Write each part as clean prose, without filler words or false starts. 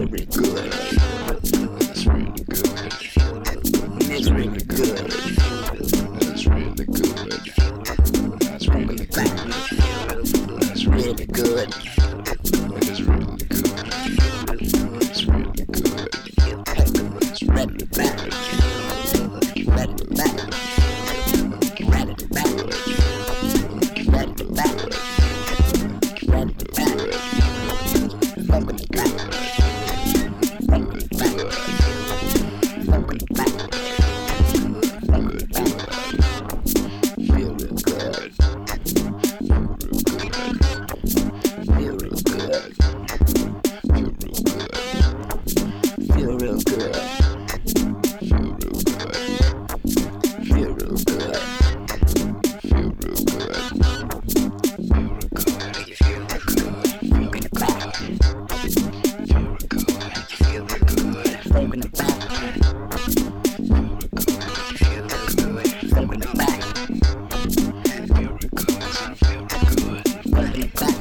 really good. It's really good. It's really good. It's really good. That's really good. That's really good. It is really good. It's really good. It's really good. Ready to back. Ready to back. Ready to back. Ready to back. Open the back. Open the back. Open the back. Open the back. Feel real good. Feel real good. Feel real good. Feel real good. Feel real good. Feel real good. Feel real good. Make you feel real good. Open the back. Feel real good. Feel real good. Open the back. Feel real good. Feel real good. Open the back. Feel real good. Feel real good. Open the back.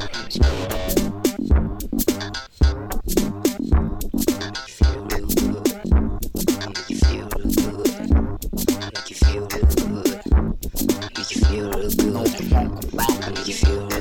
Feel real good. Make you feel real good. Make you feel real good. Make you feel real good. Make you feel real good.